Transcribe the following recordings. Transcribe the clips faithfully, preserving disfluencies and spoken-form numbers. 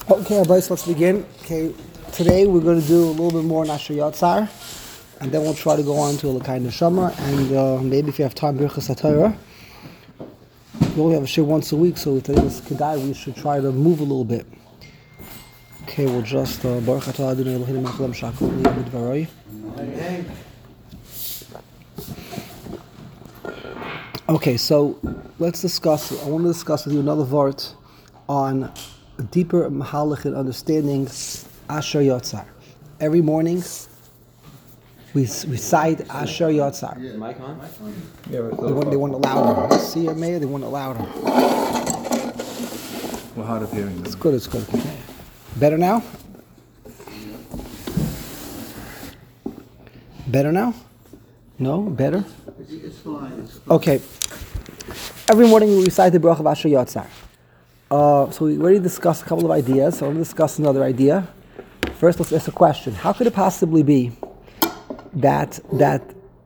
Okay, Abbas, let's begin. Okay, today we're going to do a little bit more Nasher Yatzar, and then we'll try to go on to Lakai Neshama, and uh, maybe if you have time, Birchas HaTorah. We only have a shir once a week, so today is Kedai, we should try to move a little bit. Okay, we'll just uh, Baruch Atah Adonai Eloheinu melech haolam shakol niyeh b'dvaroi. Okay, so let's discuss. I want to discuss with you another vart on a deeper mahalach and understanding Asher Yotzar. Every morning we recite Asher Yotzar. Is the mic on? They want, they want it louder. See your mayor, they want it louder. We're hard of hearing this. It's good, it's good. Better now? Better now? No? Better? It's fine. Okay. Every morning we recite the Baruch of Asher Yotzar. Uh, so we already discussed a couple of ideas, so I want to discuss another idea. First, let's ask a question. How could it possibly be that that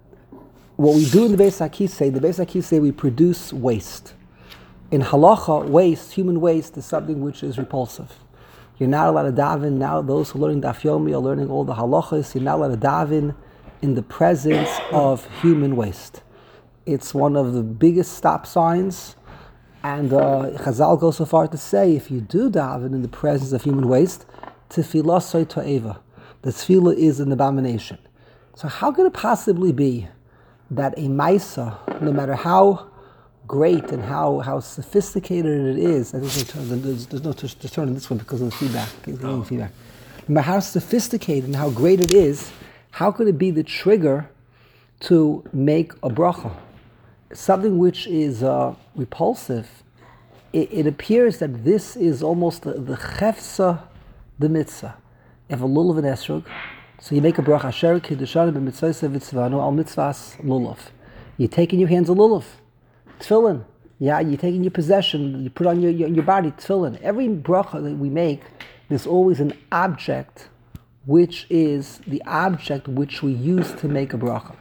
what we do in the Beis HaKisei, the Beis HaKisei, we produce waste. In halacha, waste, human waste, is something which is repulsive. You're not allowed to daven. Now those who are learning Daf Yomi are learning all the halachas. You're not allowed to daven in the presence of human waste. It's one of the biggest stop signs. And uh, Chazal goes so far to say, if you do daven in the presence of human waste, tefillah soy to'eva. The tefillah is an abomination. So how could it possibly be that a maisa, no matter how great and how, how sophisticated it is, and there's no, there's, there's no to turn on this one because of the feedback. Oh. feedback. No matter how sophisticated and how great it is, how could it be the trigger to make a bracha? Something which is uh, repulsive, it, it appears that this is almost the, the chefsa, the mitzvah. You have a lulav and esrog, so you make a bracha, asher kiddushanu b'mitzvah v'tzvanu al mitzvahs lulav. You take in your hands a lulav, tefillin. Yeah, you take in your possession, you put on your, your, your body, tefillin. Every bracha that we make, there's always an object, which is the object which we use to make a bracha.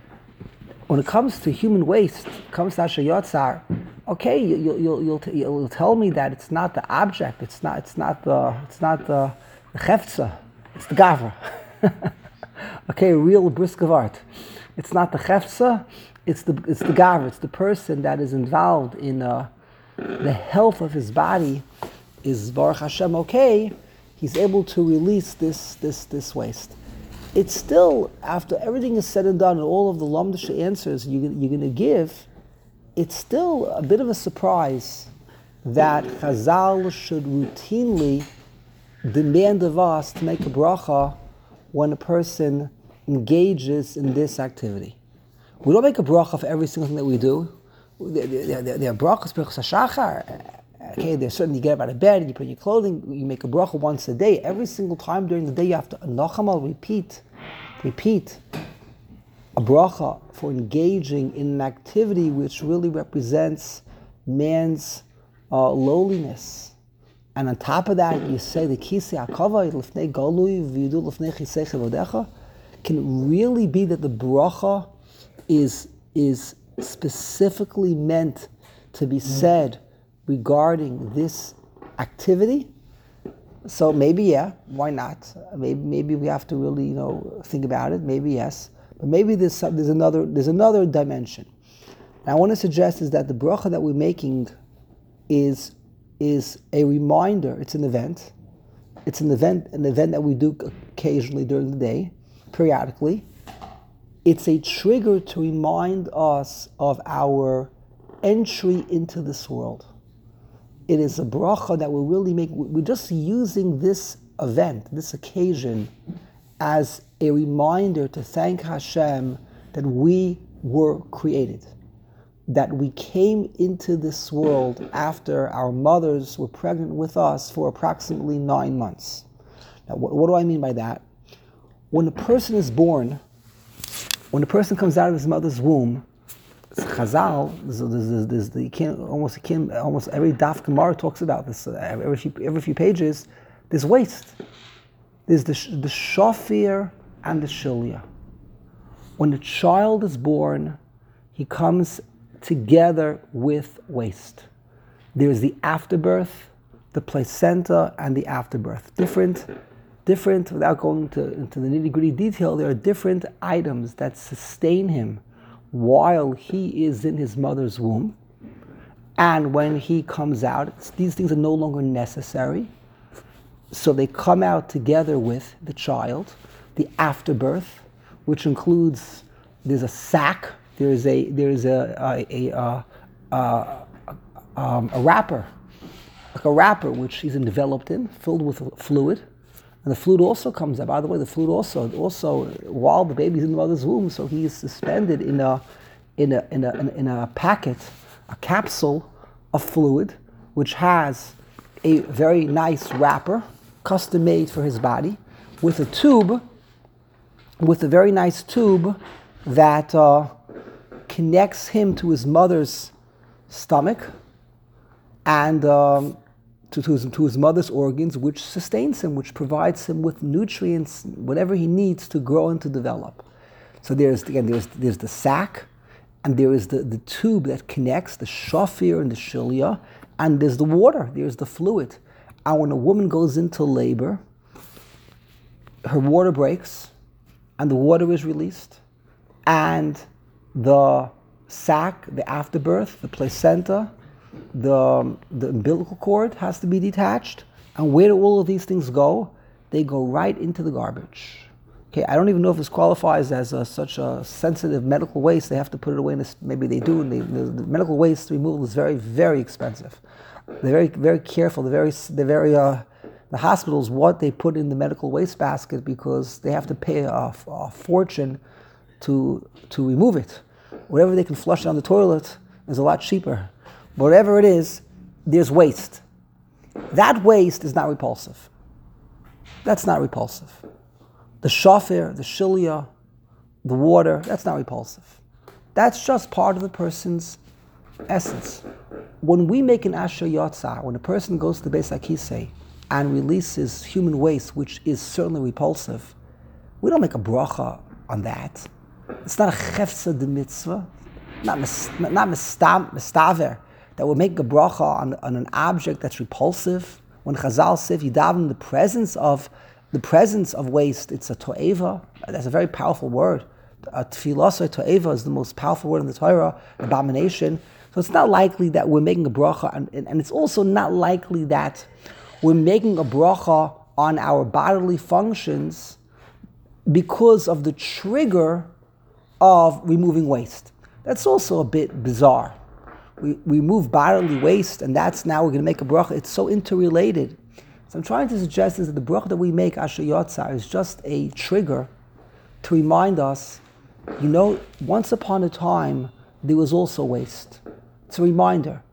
When it comes to human waste, comes to Asher Yotzar, okay, you, you, you'll, you'll, you'll tell me that it's not the object, it's not, it's not the, it's not the, the chefza, it's the gavra. Okay, a real brisk of art. It's not the chefza, it's the, it's the gavra, it's the person that is involved in uh, the health of his body. Is Baruch Hashem okay? He's able to release this, this, this waste. It's still, after everything is said and done, and all of the lamdish answers you, you're going to give, it's still a bit of a surprise that Chazal should routinely demand of us to make a bracha when a person engages in this activity. We don't make a bracha for every single thing that we do. There, there, there, there are brachas, brachas hashachar. Okay, there's certain, you get up out of bed, you put your clothing, you make a bracha once a day. Every single time during the day you have to, nachamal, repeat, repeat a bracha for engaging in an activity which really represents man's uh, lowliness. And on top of that, you say the kisei hakavod lifnei galui v'yidu lifnei chisei chevodecha. Can it really be that the bracha is, is specifically meant to be said regarding this activity? So maybe yeah, why not? Maybe maybe we have to really, you know, think about it. Maybe yes, but maybe there's some, there's another there's another dimension. And I want to suggest is that the bracha that we're making is is a reminder. It's an event. It's an event an event that we do occasionally during the day, periodically. It's a trigger to remind us of our entry into this world. It is a bracha that we're really making. We're just using this event, this occasion, as a reminder to thank Hashem that we were created, that we came into this world after our mothers were pregnant with us for approximately nine months. Now, what, what do I mean by that? When a person is born, when a person comes out of his mother's womb, Chazal, there's, there's, there's the, you can't, almost, you can't, almost every Daf Gemara talks about this. Uh, every, few, every few pages, there's waste. There's the, the shafir and the shilya. When a child is born, he comes together with waste. There's the afterbirth the placenta, and the afterbirth. Different, different, without going to, into the nitty-gritty detail, there are different items that sustain him while he is in his mother's womb. And when he comes out, these things are no longer necessary. So they come out together with the child, the afterbirth, which includes, there's a sac, there's a there's a a, a, a, a, um, a wrapper, like a wrapper which he's enveloped in, filled with fluid. And the fluid also comes out. By the way, the fluid also, also while the baby's in the mother's womb, so he is suspended in a in a in a in a packet, a capsule of fluid, which has a very nice wrapper, custom made for his body, with a tube, with a very nice tube that uh, connects him to his mother's stomach and um, to, to, his, to his mother's organs, which sustains him, which provides him with nutrients, whatever he needs to grow and to develop. So there's, again, there's, there's the sac, and there is the, the tube that connects the shafir and the shilya, and there's the water, there's the fluid. And when a woman goes into labor, her water breaks, and the water is released, and the sac, the afterbirth, the placenta, the, the umbilical cord has to be detached. And where do all of these things go? They go right into the garbage. Okay, I don't even know if this qualifies as a, such a sensitive medical waste. They have to put it away, in this, maybe they do. And they, the, the medical waste removal is very, very expensive. They're very, very careful. They're very, they're very. Uh, the hospitals, what they put in the medical waste basket, because they have to pay a, a fortune to to remove it. Whatever they can flush down the toilet is a lot cheaper. Whatever it is, there's waste. That waste is not repulsive. That's not repulsive. The shafir, the shilya, the water, that's not repulsive. That's just part of the person's essence. When we make an asher yotzar, when a person goes to the Beis HaKisei and releases human waste, which is certainly repulsive, we don't make a bracha on that. It's not a chefza de mitzvah, not not mistaver, that will make a bracha on, on an object that's repulsive. When Chazal say if you daven in the presence of the presence of waste, it's a to'eva. That's a very powerful word. A tefillah to'eva is the most powerful word in the Torah, abomination. So it's not likely that we're making a bracha, and, and it's also not likely that we're making a bracha on our bodily functions because of the trigger of removing waste. That's also a bit bizarre. We, we remove bodily waste, and that's now we're going to make a bracha. It's so interrelated. So I'm trying to suggest is that the bracha that we make, Asher Yotzar, is just a trigger to remind us, you know, once upon a time, there was also waste. It's a reminder.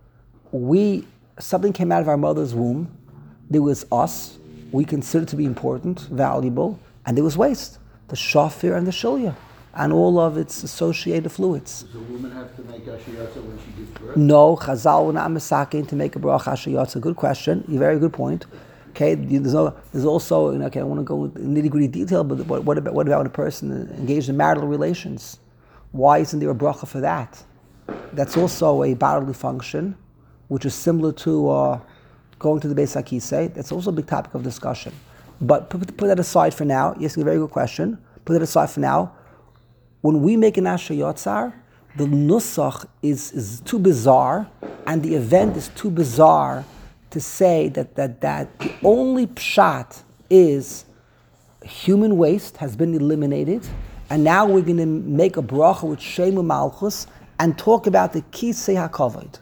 We, something came out of our mother's womb. There was us. We considered to be important, valuable, and there was waste. The shafir and the shilya, and all of its associated fluids. Does a woman have to make Asher Yotzar when she gives birth? No, Chazal will not misakin to make a bracha Asher Yotzar. Good question. A very good point. Okay, there's, no, there's also, you know, okay, I don't want to go into nitty-gritty detail, but what, what, about, what about when a person engaged in marital relations? Why isn't there a bracha for that? That's also a bodily function, which is similar to uh, going to the Beis HaKisei. That's also a big topic of discussion. But put, put that aside for now. Yes, a very good question. Put that aside for now. When we make an Asher Yotzar, the nusach is, is too bizarre, and the event is too bizarre to say that, that, that the only pshat is human waste has been eliminated, and now we're going to make a bracha with Shemu Malchus and talk about the Kisei HaKavod.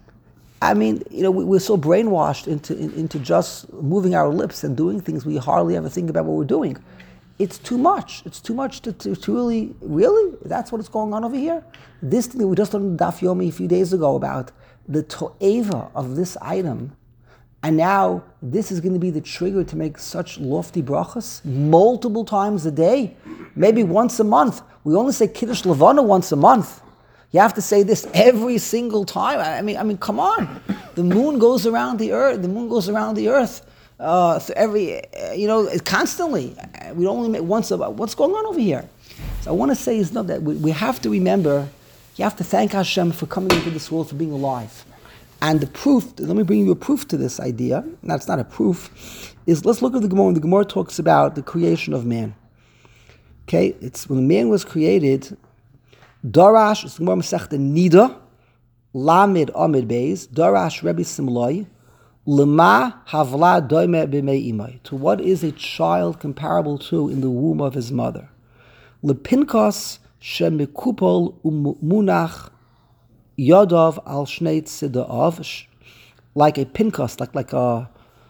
I mean, you know, we, we're so brainwashed into in, into just moving our lips and doing things we hardly ever think about what we're doing. It's too much. It's too much to, to, to really, really? That's what's going on over here? This thing that we just learned Daf Yomi a few days ago about the to'eva of this item, and now this is going to be the trigger to make such lofty brachas multiple times a day, maybe once a month. We only say Kiddush Levana once a month. You have to say this every single time. I mean, I mean, come on. The moon goes around the earth. The moon goes around the earth uh, so every, uh, you know, constantly. We don't only make once a. What's going on over here? So I want to say is not that we, we have to remember. You have to thank Hashem for coming into this world, for being alive. And the proof, let me bring you a proof to this idea. Now, it's not a proof. Is let's look at the Gemara. When the Gemara talks about the creation of man. Okay, it's when man was created. Darash, it's the Gemara Masechta Nida, Lamed Amid Beis, Darash Rebbe Simloi, Lema Havla Doime B'mei Imai. To what is a child comparable to in the womb of his mother? Lepinkos Shemikupol Umunach Yodov Al Shnei Tzidaav, like a pinkos, like like a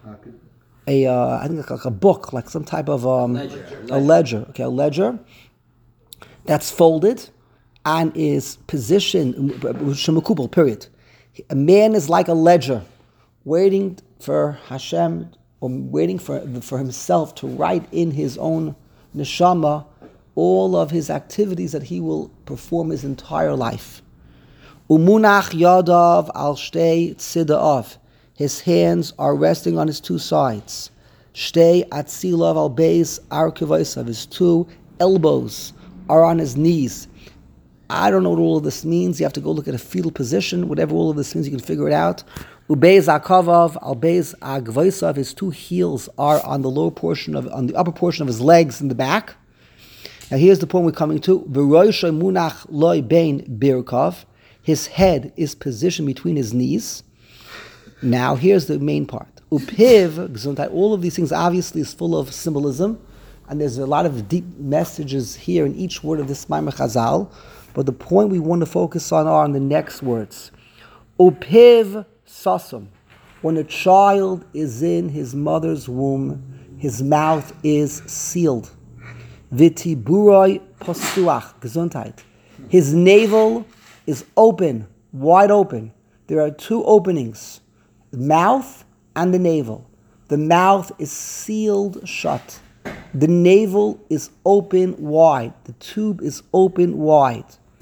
a uh, I think like, like a book, like some type of um, ledger. a ledger. Okay, a ledger that's folded and is positioned, shemukubal, period. A man is like a ledger, waiting for Hashem, or waiting for, for himself to write in his own neshama all of his activities that he will perform his entire life. Umunach yadav al shtei tzidaav. His hands are resting on his two sides. Shtei atzilav al beis arkivaisav. His two elbows are on his knees. I don't know what all of this means. You have to go look at a fetal position. Whatever all of this means, you can figure it out. Ubeiz akavav, albeiz agvaisav. His two heels are on the lower portion of, on the upper portion of his legs in the back. Now here's the point we're coming to. V'roishay munach loy bein birkav. His head is positioned between his knees. Now here's the main part. Upiv, gesundheit. All of these things obviously is full of symbolism, and there's a lot of deep messages here in each word of this Maimar Chazal. But the point we want to focus on are on the next words. Upiv sasum. When a child is in his mother's womb, his mouth is sealed. Vitiburoi postuach. Gesundheit. His navel is open, wide open. There are two openings, the mouth and the navel. The mouth is sealed shut. The navel is open wide. The tube is open wide.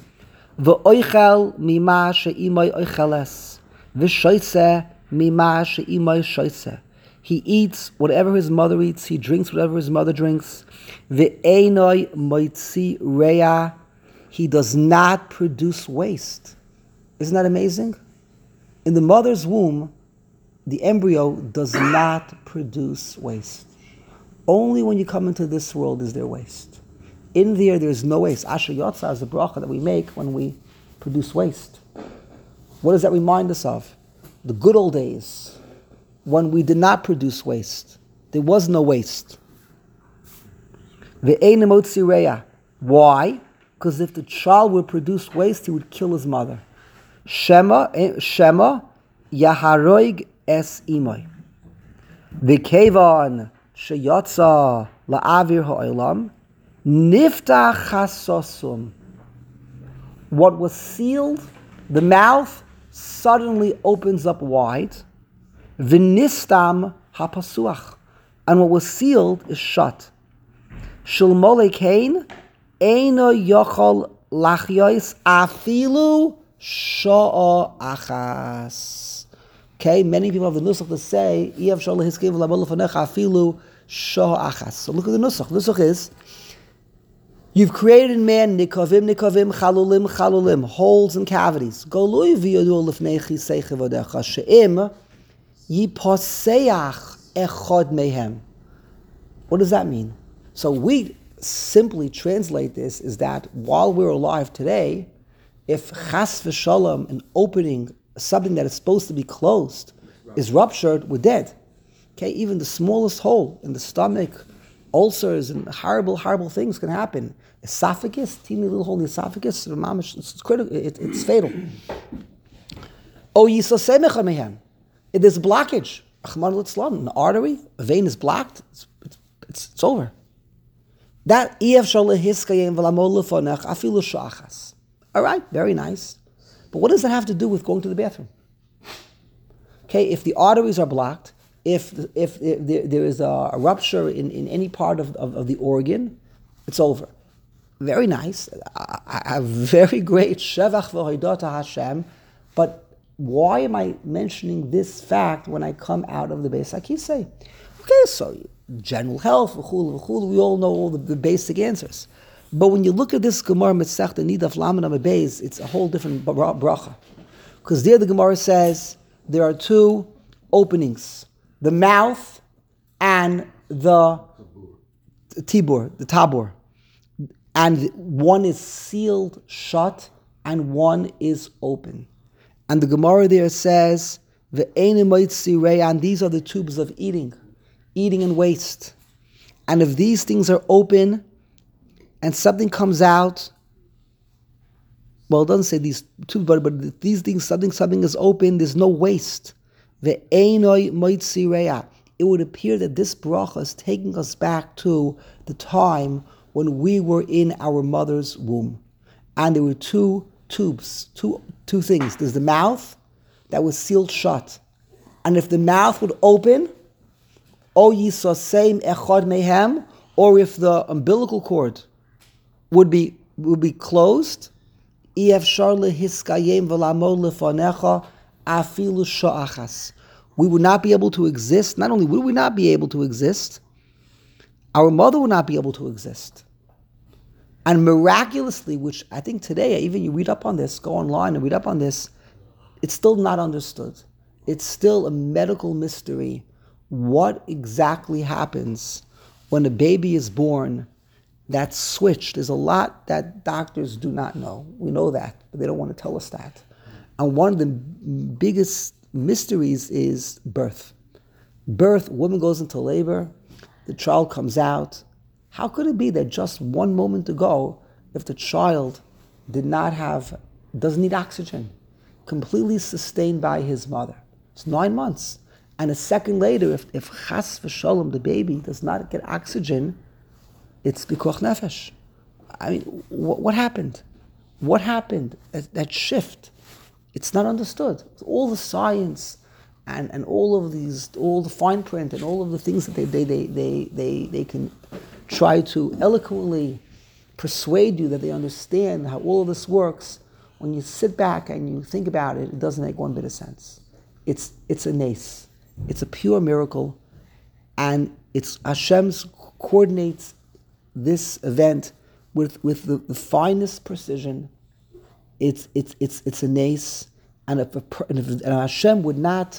V'oichel mima she'imay oicheles. V'shoitze mima she'imay shoitze. He eats whatever his mother eats. He drinks whatever his mother drinks. V'einoi moitzi reya. He does not produce waste. Isn't that amazing? In the mother's womb, the embryo does not produce waste. Only when you come into this world is there waste. In there, there is no waste. Asher Yotza is the bracha that we make when we produce waste. What does that remind us of? The good old days, when we did not produce waste. There was no waste. Why? Because if the child would produce waste, he would kill his mother. Shema, Shema, Yaharoig es imoy. V'kevan sheyotza la'avir ha'olam, niftach hasosum. What was sealed, the mouth suddenly opens up wide. V'nistam hapasuach. And what was sealed is shut. Shulmole kain, eino yochol lachyois afilu sha'a achas. Okay, many people have the nusach to say, Iav shalom hiskev labol lefanecha afilu sha'a achas. So look at the nusach. The nusach is, you've created in man nikavim, nikavim, chalulim, chalulim, holes and cavities. Golui v'yodu lefnechi seichevodecha she'im yiposeach echod mehem. What does that mean? So we simply translate this is that while we're alive today, if chas v'shalom, an opening, something that is supposed to be closed, is ruptured, we're dead. Okay, even the smallest hole in the stomach, ulcers and horrible, horrible things can happen. Esophagus, teeny little hole in the esophagus, it's critical, it, it's fatal. Oh, yisosemecha mehem. There's a blockage. Achman l'tzlam, an artery, a vein is blocked, it's, it's, it's over. That ef shalahiskayim v'lamol lefonech afilu shachas. All right, very nice. But what does that have to do with going to the bathroom? Okay, if the arteries are blocked, if if, if there, there is a, a rupture in, in any part of, of, of the organ, it's over. Very nice. I, I have very great shevach v'hodah to Hashem, but why am I mentioning this fact when I come out of the Beis HaKisei? Okay, so general health, v'chul, v'chul, we all know all the, the basic answers. But when you look at this Gemara Masechta Nidaf Lamed Amud Beis, it's a whole different bracha. Because there the Gemara says, there are two openings, the mouth and the tibur, the tabor. And one is sealed shut and one is open. And the Gemara there says, and these are the tubes of eating, eating and waste. And if these things are open and something comes out, well, it doesn't say these tubes, but, but these things, something, something is open, there's no waste. It would appear that this bracha is taking us back to the time when we were in our mother's womb. And there were two tubes, two two things. There's the mouth that was sealed shut. And if the mouth would open, O yisosem echad mehem, or if the umbilical cord would be would be closed, efshar lehiskayem v'lamod lefanecha afilu sha'achas. We would not be able to exist. Not only would we not be able to exist, our mother would not be able to exist. And miraculously, which I think today, even you read up on this, go online and read up on this, it's still not understood. It's still a medical mystery. What exactly happens when a baby is born that's switched? There's a lot that doctors do not know. We know that, but they don't want to tell us that. And one of the biggest mysteries is birth. Birth, woman goes into labor, the child comes out. How could it be that just one moment ago, if the child did not have, doesn't need oxygen, completely sustained by his mother? It's nine months. And a second later, if, if chas v'shalom, the baby, does not get oxygen, it's pikuach nefesh. I mean, what, what happened? What happened? That, that shift. It's not understood. All the science and, and all of these, all the fine print and all of the things that they they they they they, they can try to eloquently persuade you that they understand how all of this works. When you sit back and you think about it, it doesn't make one bit of sense. It's it's a nace. It's a pure miracle, and it's Hashem's coordinates this event with with the, the finest precision. It's it's it's it's a nace, and if, a, and if and Hashem would not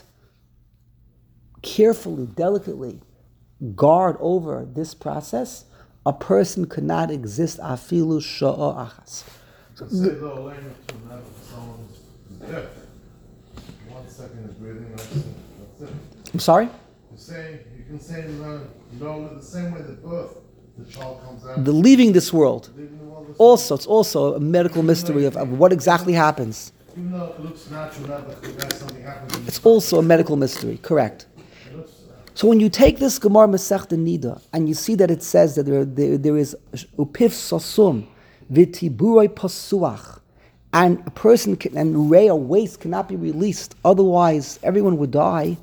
carefully, delicately guard over this process, a person could not exist afilu sha'a achas. So say the language to have someone's death. One second is breathing, that's it. That's it. I'm sorry? You say you can say no, no the same way the birth, the child comes out. The leaving this world. Leaving the world, Also, it's also a medical mystery of, of what exactly happens. even though it looks natural now that something happens. It's also a medical mystery, correct. So when you take this Gemara Masechta Nida and you see that it says that there, there, there is upif sasum v'tiburoi pasuach, and a person can, and ray or waste cannot be released, otherwise everyone would die.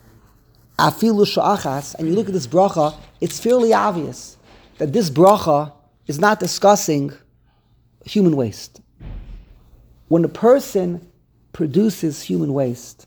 Afilu sha'achas, and you look at this bracha, it's fairly obvious that this bracha is not discussing human waste. When a person produces human waste,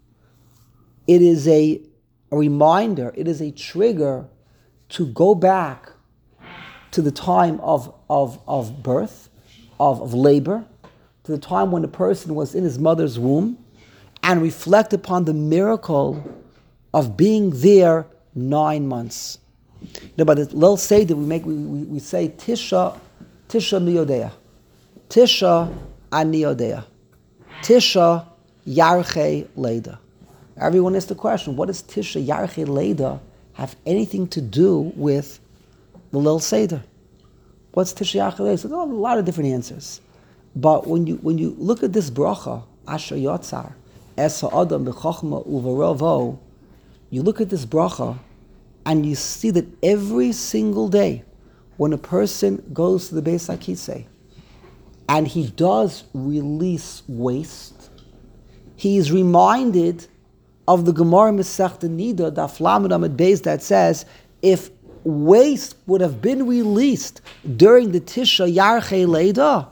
it is a a reminder, it is a trigger to go back to the time of, of, of birth, of, of labor, to the time when the person was in his mother's womb, and reflect upon the miracle of being there nine months. You know, by the Lil Seder, we make we, we, we say Tisha, Tisha miyodea, Tisha aniyodea, Tisha yarche leda. Everyone asks the question, what does Tisha Yarche Leda have anything to do with the Lil Seder? What's Tisha Yarche Leda? So there are a lot of different answers. But when you when you look at this bracha, Asher Yotzar, Esa Adam B'chochma Uvaravo, you look at this bracha and you see that every single day when a person goes to the Beis HaKisei and he does release waste, he is reminded of the Gemara Masechta Nida, the Aflamid Amid Beis, that says, if waste would have been released during the Tisha Yarche Leda,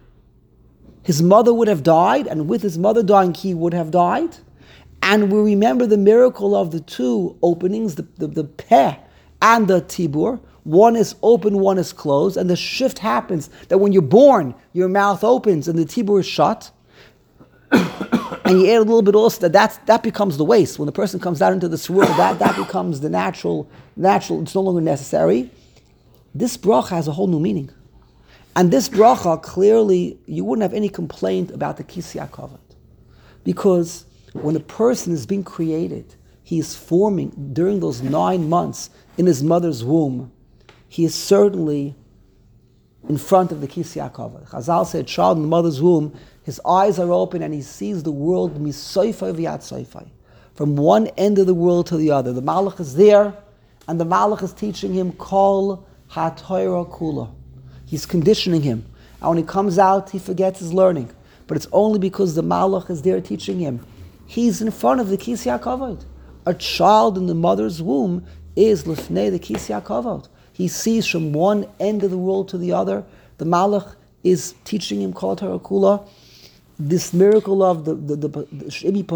his mother would have died, and with his mother dying, he would have died. And we remember the miracle of the two openings, the, the, the Peh and the Tibur. One is open, one is closed, and the shift happens that when you're born, your mouth opens and the Tibur is shut. And you add a little bit also that that's, that becomes the waste. When the person comes out into this world, that, that becomes the natural, natural, it's no longer necessary. This bracha has a whole new meaning. And this bracha, clearly, you wouldn't have any complaint about the Kisya Kavod. Because when a person is being created, he is forming during those nine months in his mother's womb, he is certainly in front of the Kisya Kavod. Chazal said, child in the mother's womb, his eyes are open and he sees the world misoifai v'yad soifai, from one end of the world to the other. The Malach is there, and the Malach is teaching him Kol HaTorah Kula. He's conditioning him. And when he comes out, he forgets his learning. But it's only because the Malach is there teaching him. He's in front of the Kisya Kavod. A child in the mother's womb is Lifnei the Kisya Kavod. He sees from one end of the world to the other. The Malach is teaching him Kol HaTorah Kula. This miracle of the the the, the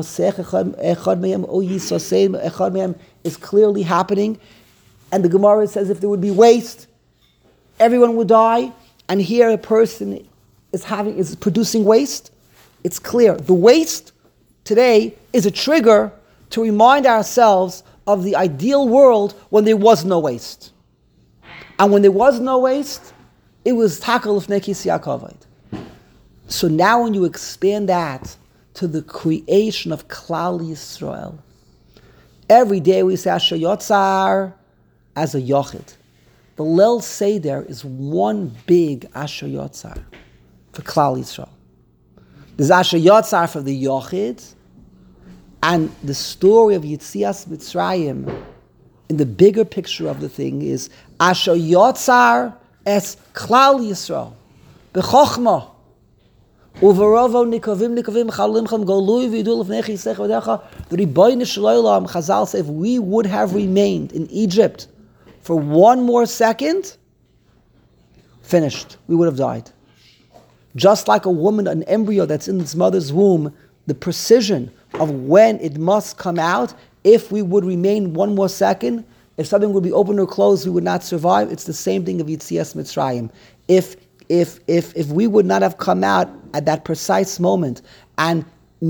is clearly happening, and the Gemara says if there would be waste, everyone would die. And here a person is having is producing waste. It's clear the waste today is a trigger to remind ourselves of the ideal world when there was no waste, and when there was no waste, it was Takal Lifnei Kisya Kavod. So now when you expand that to the creation of Klal Yisrael, every day we say Asher Yotzar as a Yochid. The Leil Seder is one big Asher Yotzar for Klal Yisrael. There's Asher Yotzar for the Yochid, and the story of Yitzias Mitzrayim in the bigger picture of the thing is Asher Yotzar es Klal Yisrael b'chokhmah. Uvarovo nikovim nikovim chalimchem golui v'yidul l'fnei chisech v'decha. The Ribono Shel Olam, Chazal say, if we would have remained in Egypt for one more second, finished. We would have died. Just like a woman, an embryo that's in its mother's womb, the precision of when it must come out, if we would remain one more second, if something would be open or closed, we would not survive. It's the same thing of Yitzias Mitzrayim. If If if if we would not have come out at that precise moment, and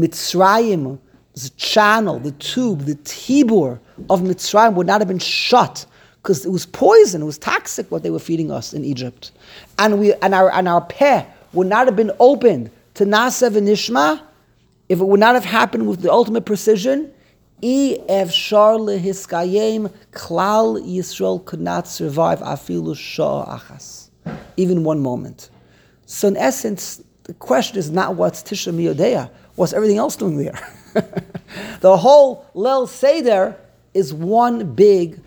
Mitzrayim's channel, the tube, the tibur of Mitzrayim would not have been shut because it was poison, it was toxic what they were feeding us in Egypt, and we and our and our peh would not have been opened to Naaseh v'Nishma, if it would not have happened with the ultimate precision. I efshar lehiskayim, Klal Yisrael could not survive afilu sha'ah achas. Even one moment. So in essence, the question is not what's Tisha Miyodea, what's everything else doing there? The whole Leil Seder is one big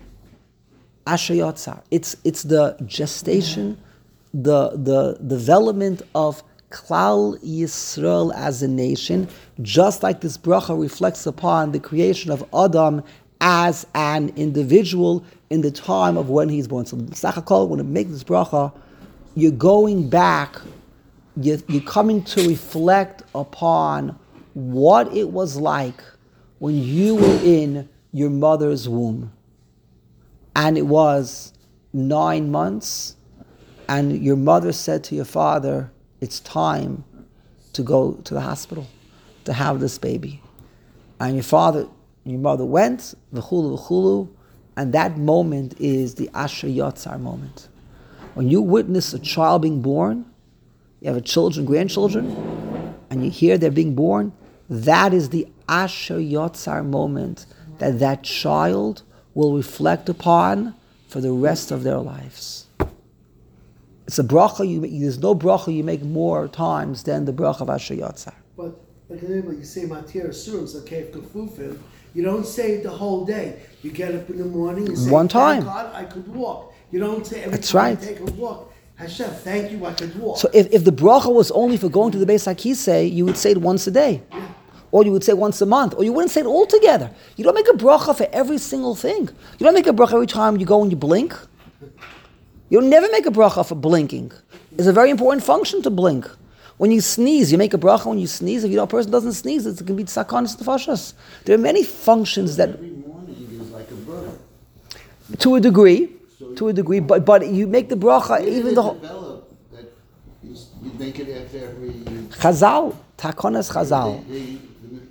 Asher Yotzar. It's it's the gestation, the the development of Klal Yisrael as a nation, just like this bracha reflects upon the creation of Adam as an individual in the time of when he's born. So Sachakol, when you make this bracha, you're going back, you're, you're coming to reflect upon what it was like when you were in your mother's womb. And it was nine months, and your mother said to your father, it's time to go to the hospital to have this baby. And your father, your mother went, v'chulu v'chulu, and that moment is the Asher Yotzar moment. When you witness a child being born, you have a children, grandchildren, and you hear they're being born, that is the Asher Yotzar moment that that child will reflect upon for the rest of their lives. It's a bracha, you, there's no bracha you make more times than the bracha of Asher Yotzar. But like you say Matir Asurim, so Kev Kufufim, you don't say it the whole day. You get up in the morning, you say, one time. Thank God I could walk. You don't say every That's time right. I take a walk, Hashem, thank you, I could walk. So if, if the bracha was only for going to the Beis HaKisei, you would say it once a day. Yeah. Or you would say once a month. Or you wouldn't say it all together. You don't make a bracha for every single thing. You don't make a bracha every time you go and you blink. You'll never make a bracha for blinking. It's a very important function to blink. When you sneeze, you make a bracha when you sneeze. If you know a person doesn't sneeze, it can be tzakanis nefashos. There are many functions that... Every morning is like a bracha. To a degree. To a degree. But but you make the bracha, even the whole... Develop that you, you make it after every... Chazal. Takonas Chazal. They, they,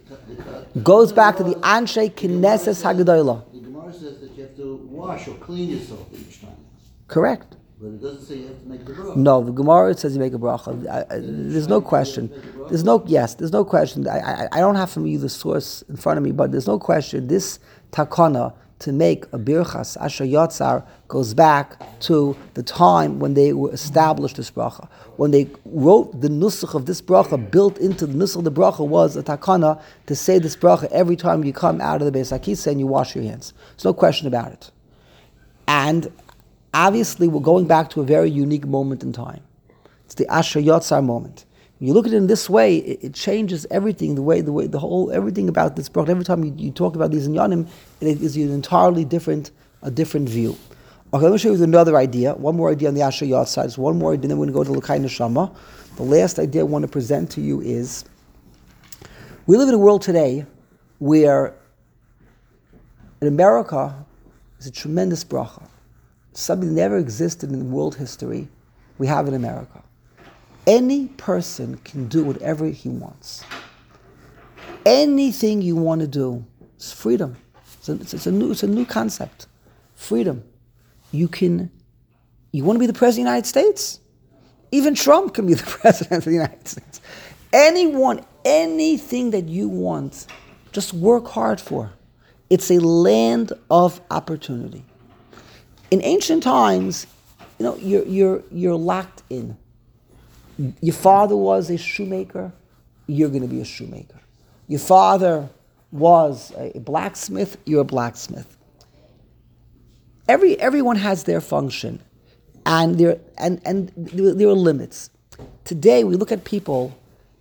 goes back to the Anshe Knesses Haggadolah. The Gemara says that you have to wash or clean yourself each time. Correct. But it doesn't say you have to make the bracha. No, the Gemara says you make a bracha. I, I, there's no question. There's no yes. There's no question. I, I I don't have from you the source in front of me, but there's no question. This takana to make a birchas asher yotzar goes back to the time when they were established this bracha. When they wrote the nusach of this bracha, built into the nusach of the bracha was a takana to say this bracha every time you come out of the Beis HaKisei and you wash your hands. There's no question about it. And obviously, we're going back to a very unique moment in time. It's the Asher Yotzar moment. When you look at it in this way, it, it changes everything. The way, the way, the whole, everything about this bracha. Every time you, you talk about these in Yanim, it is an entirely different, a different view. Okay, let me show you another idea. One more idea on the Asher Yotzar. Just one more idea. Then we're going to go to L'kai Neshama. The last idea I want to present to you is: we live in a world today where in America is a tremendous bracha. Something that never existed in world history, we have in America. Any person can do whatever he wants. Anything you want to do is freedom. It's a, it's, it's a new, it's a new concept. Freedom. You can, you want to be the president of the United States? Even Trump can be the president of the United States. Anyone, anything that you want, just work hard for. It's a land of opportunity. In ancient times, you know, you're, you're, you're locked in. Your father was a shoemaker, you're going to be a shoemaker. Your father was a blacksmith, you're a blacksmith. Every, everyone has their function, and there, and, and there are limits. Today, we look at people,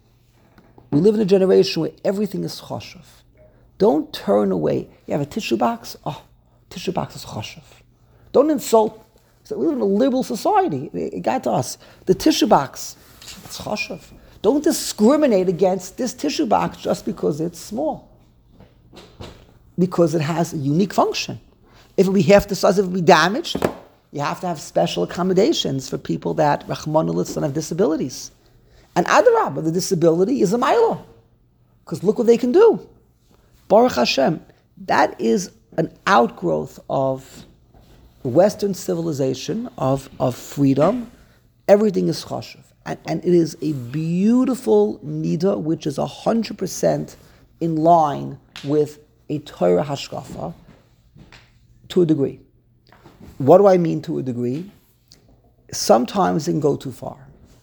we live in a generation where everything is choshev. Don't turn away. You have a tissue box? Oh, tissue box is choshev. Don't insult. So we live in a liberal society. It got to us. The tissue box, it's chashuv. Don't discriminate against this tissue box just because it's small. Because it has a unique function. If it be half the size, if it be damaged, you have to have special accommodations for people that, Rahman al-Litzlan, have disabilities. And adarabah, the disability is a ma'ila. Because look what they can do. Baruch Hashem. That is an outgrowth of Western civilization, of, of freedom. Everything is chashuv. And, and it is a beautiful midah which is one hundred percent in line with a Torah hashkafa to a degree. What do I mean to a degree? Sometimes it can go too far.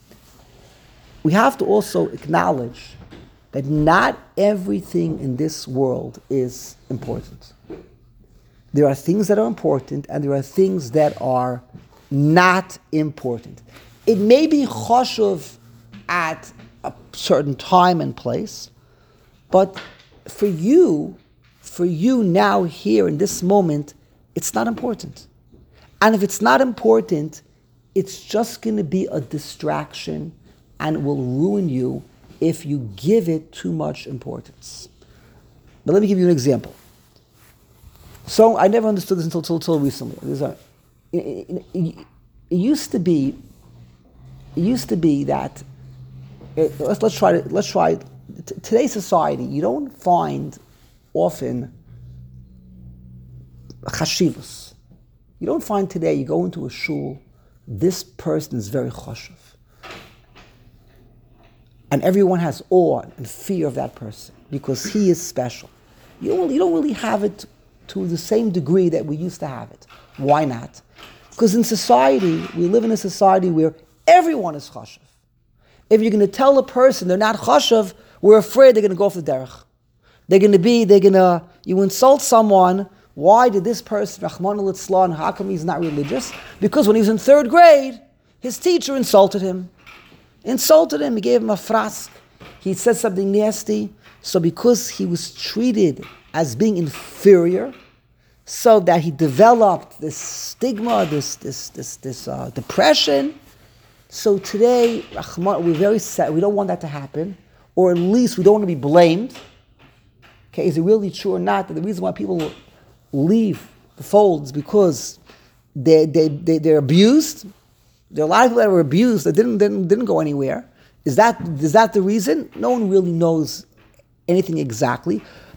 We have to also acknowledge that not everything in this world is important. There are things that are important and there are things that are not important. It may be chashuv at a certain time and place, but for you, for you now here in this moment, it's not important. And if it's not important, it's just going to be a distraction and will ruin you if you give it too much importance. But let me give you an example. So I never understood this until, until, until recently. There's a, it, it, it, it used to be, it used to be that it, let's let's try to let's try t- today's society. You don't find often chashivas. You don't find today. You go into a shul, this person is very chashiv, and everyone has awe and fear of that person because he is special. You don't you don't really have it to the same degree that we used to have it. Why not? Because in society, we live in a society where everyone is chashav. If you're going to tell a person they're not chashav, we're afraid they're going to go off the derech. They're going to be, they're going to, you insult someone, why did this person, Rahman al-Litzlan, how come he's not religious? Because when he was in third grade, his teacher insulted him. Insulted him, he gave him a frask. He said something nasty. So because he was treated as being inferior, so that he developed this stigma, this this this this uh, depression. So today, we're very sad. We don't want that to happen, or at least we don't want to be blamed. Okay, is it really true or not that the reason why people leave the fold is because they they they they're abused? There are a lot of people that were abused that didn't didn't didn't go anywhere. Is that is that the reason? No one really knows anything exactly.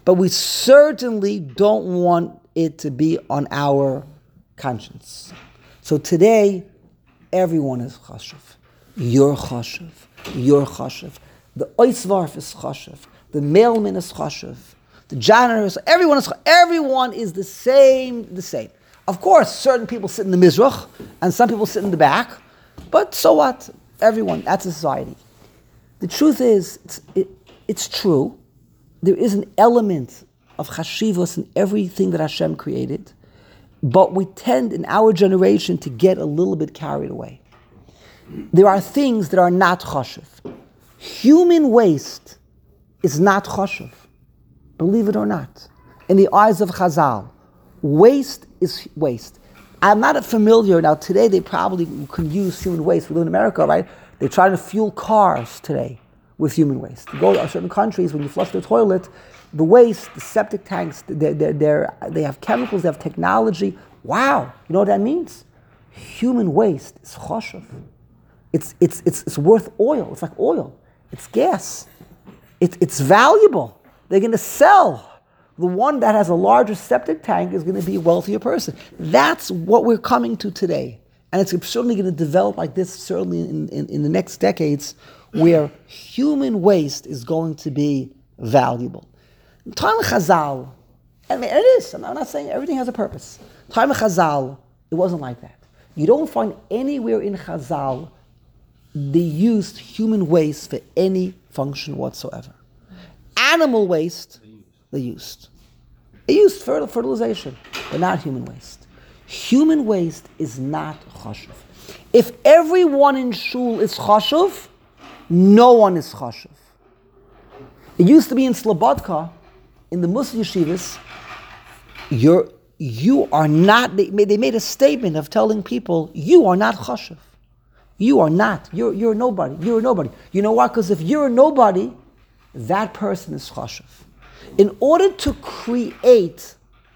but we certainly don't want it to be on our conscience. So today, everyone is chashuv. You're chashuv. You're chashuv. The oisvarf is chashuv. The mailman is chashuv. The janitor is, everyone is, everyone is the same, the same. Of course, certain people sit in the mizrach, and some people sit in the back, but so what? Everyone, that's a society. The truth is, it's, it, it's true. There is an element of chashivos in everything that Hashem created, but we tend in our generation to get a little bit carried away. There are things that are not chashiv. Human waste is not chashiv, believe it or not. In the eyes of Chazal, waste is waste. I'm not familiar, now today they probably can use human waste. We live in America, right? They try to fuel cars today with human waste. You go to certain countries, when you flush the toilet, the waste, the septic tanks, they're, they're, they're, they have chemicals, they have technology. Wow, you know what that means? Human waste is choshev. It's, it's, it's, it's worth oil. It's like oil. It's gas. It, it's valuable. They're going to sell. The one that has a larger septic tank is going to be a wealthier person. That's what we're coming to today. And it's certainly going to develop like this, certainly in, in, in the next decades, where human waste is going to be valuable. Time of Chazal, I mean, it is, I'm not saying everything has a purpose. Time of Chazal, it wasn't like that. You don't find anywhere in Chazal they used human waste for any function whatsoever. Animal waste, they used. They used fertil- fertilization, but not human waste. Human waste is not chashuv. If everyone in shul is chashuv, no one is chashuv. It used to be in Slobodka, in the Muslim yeshivas, you're, you are not, they made, they made a statement of telling people, you are not chashuv. You are not. You're, you're nobody. You're nobody. You know why? Because if you're a nobody, that person is chashuv. In order to create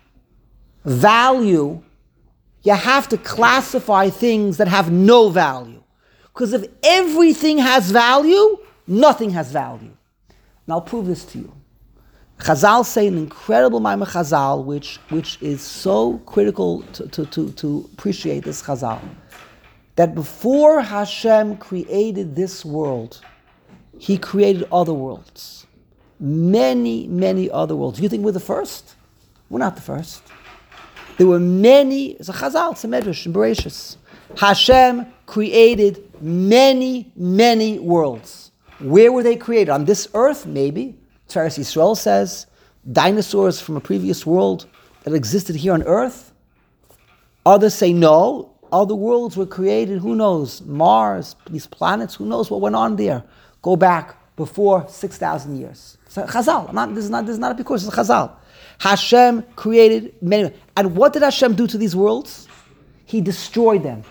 value, you have to classify things that have no value. Because if everything has value, nothing has value. And I'll prove this to you. Chazal say an incredible Maimah Chazal, which, which is so critical to, to, to, to appreciate this Chazal, that before Hashem created this world, He created other worlds. Many, many other worlds. You think we're the first? We're not the first. There were many, it's a Chazal, it's a Medrash in Bereshis. Hashem created many, many worlds. Where were they created? On this earth, maybe. Teres Yisrael says, dinosaurs from a previous world that existed here on earth. Others say no. Other worlds were created, who knows? Mars, these planets, who knows what went on there? Go back before six thousand years. So Chazal, I'm not, this is not this is not a because it's Chazal. Hashem created many. And what did Hashem do to these worlds? He destroyed them.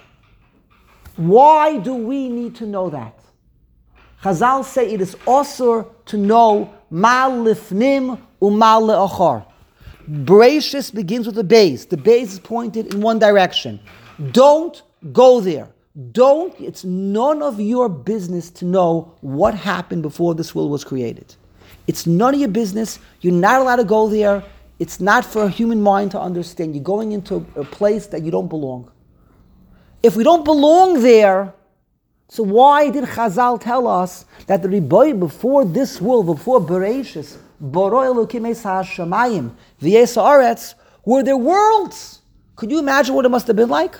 Why do we need to know that? Chazal say it is also to know ma lifnim u'ma le'achar. Bereshis begins with the base. The base is pointed in one direction. Don't go there. Don't, it's none of your business to know what happened before this world was created. It's none of your business. You're not allowed to go there. It's not for a human mind to understand. You're going into a place that you don't belong. If we don't belong there, so why did Chazal tell us that the Riboy before this world, before Bereshis, Boroi Elokim es ha'shamayim, v'yes ha'aretz, were there worlds? Could you imagine what it must have been like?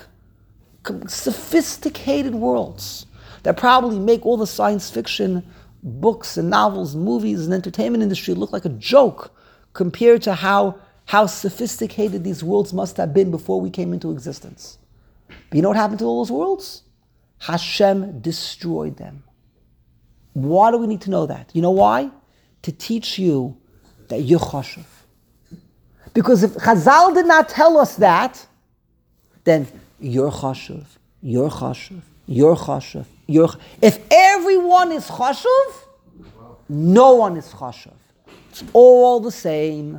Sophisticated worlds that probably make all the science fiction books and novels, movies and entertainment industry look like a joke compared to how, how sophisticated these worlds must have been before we came into existence. But you know what happened to all those worlds? Hashem destroyed them. Why do we need to know that? You know why? To teach you that you're chashuv. Because if Chazal did not tell us that, then you're chashuv, you're chashuv, you're chashuv, you're ch- If everyone is chashuv, no one is chashuv. It's all the same.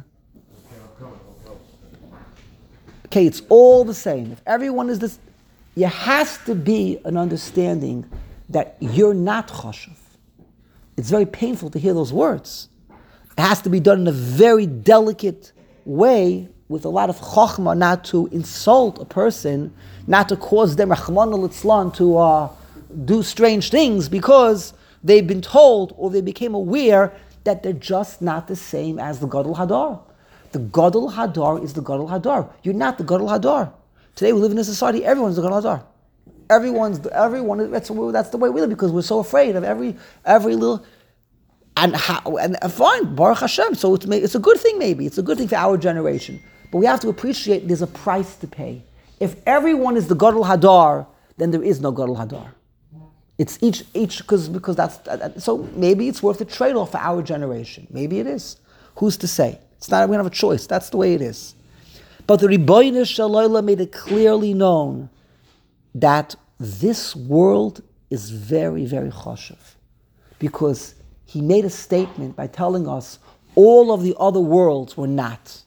Okay, it's all the same. If everyone is this, there has to be an understanding that you're not chashuv. It's very painful to hear those words. It has to be done in a very delicate way with a lot of chokhmah, not to insult a person, not to cause them, Rahman al to uh, do strange things because they've been told or they became aware that they're just not the same as the Gadol Hadar. The Gadol Hadar is the Gadol Hadar. You're not the Gadol Hadar. Today we live in a society, everyone's the Gadol Hadar. Everyone's, the, everyone, that's, that's the way we live because we're so afraid of every every little, and, how, and fine, Baruch Hashem, so it's, it's a good thing maybe, it's a good thing for our generation. But we have to appreciate there's a price to pay. If everyone is the Gadol Hadar, then there is no Gadol Hadar. It's each, each, because because that's, so maybe it's worth a trade-off for our generation. Maybe it is. Who's to say? It's not, we don't have a choice. That's the way it is. But the Ribono Shel Olam made it clearly known that this world is very, very choshev. Because he made a statement by telling us all of the other worlds were not.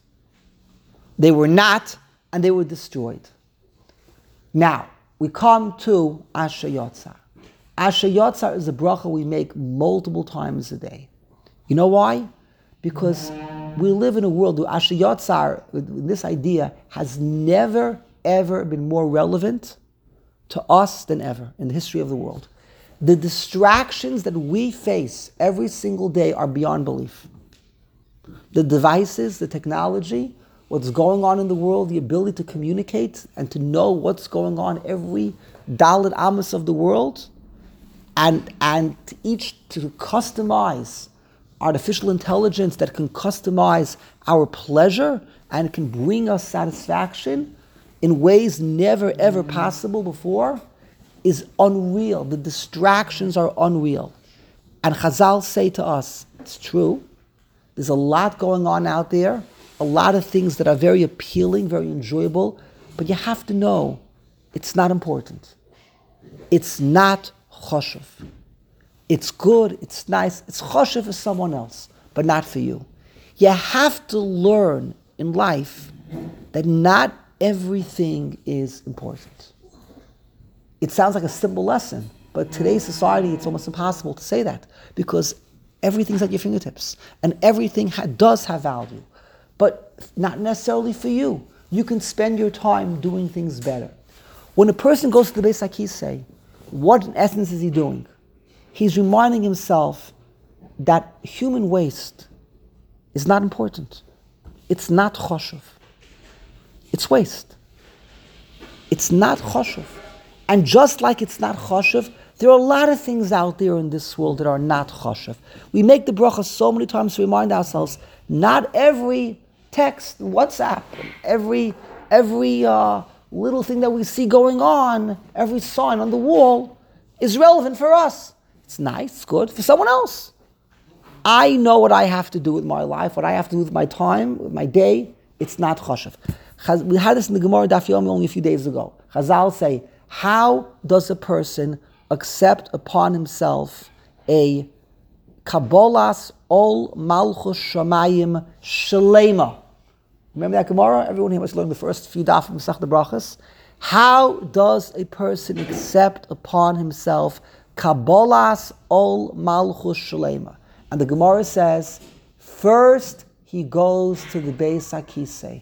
They were not, and they were destroyed. Now, we come to Asher Yotzar. Asher Yotzar is a bracha we make multiple times a day. You know why? Because we live in a world where Asher Yotzar, this idea, has never, ever been more relevant to us than ever in the history of the world. The distractions that we face every single day are beyond belief. The devices, the technology, what's going on in the world, the ability to communicate and to know what's going on every dalet amos of the world, and and to each to customize artificial intelligence that can customize our pleasure and can bring us satisfaction in ways never ever possible before is unreal. The distractions are unreal. And Chazal say to us, it's true, there's a lot going on out there, a lot of things that are very appealing, very enjoyable, but you have to know it's not important. It's not choshev. It's good, it's nice, it's choshev for someone else, but not for you. You have to learn in life that not everything is important. It sounds like a simple lesson, but today's society, it's almost impossible to say that because everything's at your fingertips and everything ha- does have value, but not necessarily for you. You can spend your time doing things better. When a person goes to the Beis HaKisei, what in essence is he doing? He's reminding himself that human waste is not important. It's not choshev. It's waste. It's not choshev. And just like it's not choshev, there are a lot of things out there in this world that are not choshev. We make the bracha so many times to remind ourselves, not every text, WhatsApp, every every uh, little thing that we see going on, every sign on the wall is relevant for us. It's nice, it's good for someone else. I know what I have to do with my life, what I have to do with my time, with my day. It's not choshev. We had this in the Gemara Daf Yomi only a few days ago. Chazal say, how does a person accept upon himself a Kabbalas Ol Malchus Shamayim Shalema? Remember that Gemara? Everyone here must learn the first few daf from Masech the Brachas. How does a person accept upon himself Kabbalas Ol Malchus Shalema? And the Gemara says, first he goes to the Beis HaKisei.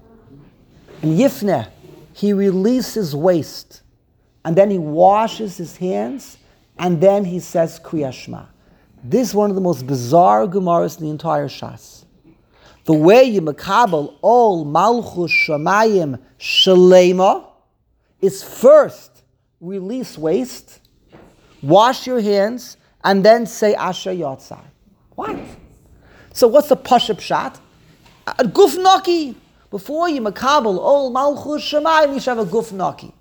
And Yifneh, he releases waste. And then he washes his hands, and then he says Kriyas Shema. This is one of the most bizarre Gemaras in the entire Shas. The way you makabel all Malchus Shamayim Shalema is first release waste, wash your hands, and then say Asher Yotzar. What? So what's the Pashup shot? A guf naki. Before you makabel all Malchus Shamayim, you should have a guf naki.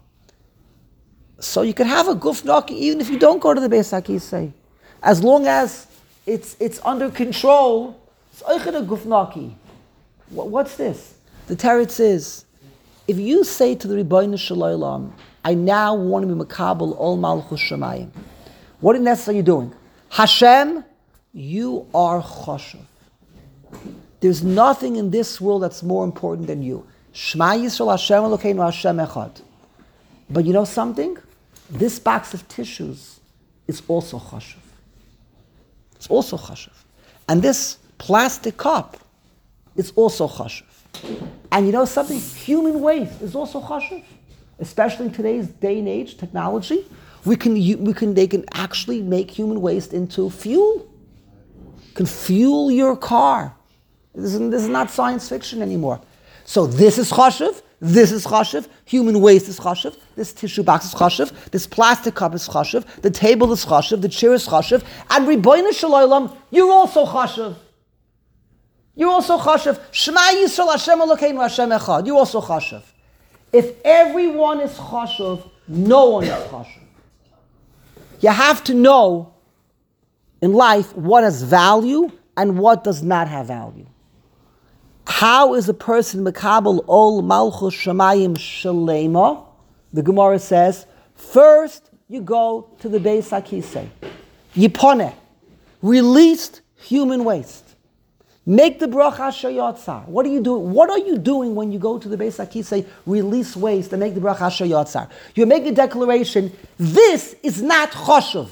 So you can have a guf naki even if you don't go to the Beis HaKisei. As long as it's it's under control, it's oichet a guf naki. What's this? The teretz is, if you say to the Ribono Shel Olam, I now want to be makabel all Malchus Shamayim, what in essence are you doing? Hashem, you are choshev. There's nothing in this world that's more important than you. Shema Yisrael Hashem Elokeinu Hashem Echad. But you know something? This box of tissues is also chashuv. It's also chashuv. And this plastic cup is also chashuv. And you know something? Human waste is also chashuv. Especially in today's day and age, technology, we can, we can, they can actually make human waste into fuel. Can fuel your car. This is, this is not science fiction anymore. So this is chashuv, this is chashuv, human waste is chashuv, this tissue box is chashuv, this plastic cup is chashuv, the table is chashuv, the chair is chashuv, and Ribono Shel Olam, you're also chashuv. You're also chashuv. Shema Yisrael Hashem Elokeinu Hashem Echad. You're also chashuv. If everyone is chashuv, no one is chashuv. You have to know in life what has value and what does not have value. How is a person mekabel ol malchus shamayim shalema? The Gemara says, first you go to the Beis HaKisei. Yiponeh, released human waste. Make the bracha shayotzar. What are you doing? What are you doing when you go to the Beis HaKisei, release waste and make the bracha shayotzar? You make a declaration, this is not choshev.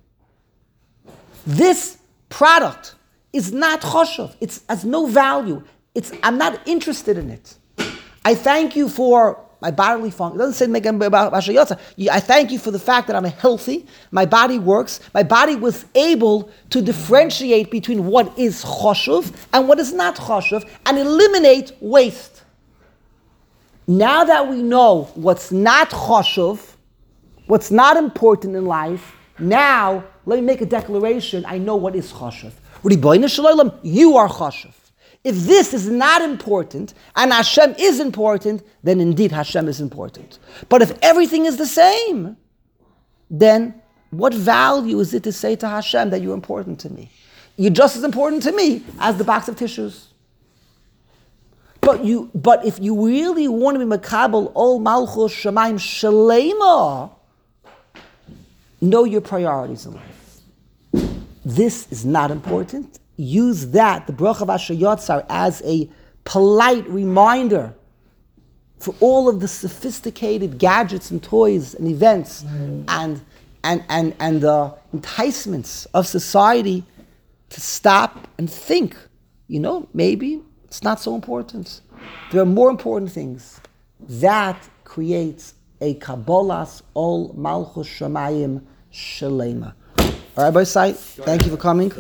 This product is not choshev. It has no value. It's, I'm not interested in it. I thank you for my bodily function. It doesn't say make about Hashayotza. I thank you for the fact that I'm healthy, my body works, my body was able to differentiate between what is choshev and what is not choshev and eliminate waste. Now that we know what's not choshev, what's not important in life, now let me make a declaration. I know what is choshev. Ribono Shel Olam, you are choshev. If this is not important and Hashem is important, then indeed Hashem is important. But if everything is the same, then what value is it to say to Hashem that you're important to me? You're just as important to me as the box of tissues. But you, but if you really want to be makabel ol malchus shamayim shalema, know your priorities in life. This is not important. Use that, the bracha of Asher Yotzar, as a polite reminder for all of the sophisticated gadgets and toys and events mm. and and and and the enticements of society to stop and think. You know, maybe it's not so important. There are more important things. That creates a Kabbalas Ol Malchus Shamayim Shalema. All right, Rabbi Sai, thank you for coming.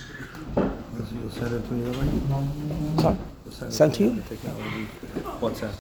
Send it to me, Sorry? Sent to you? WhatsApp.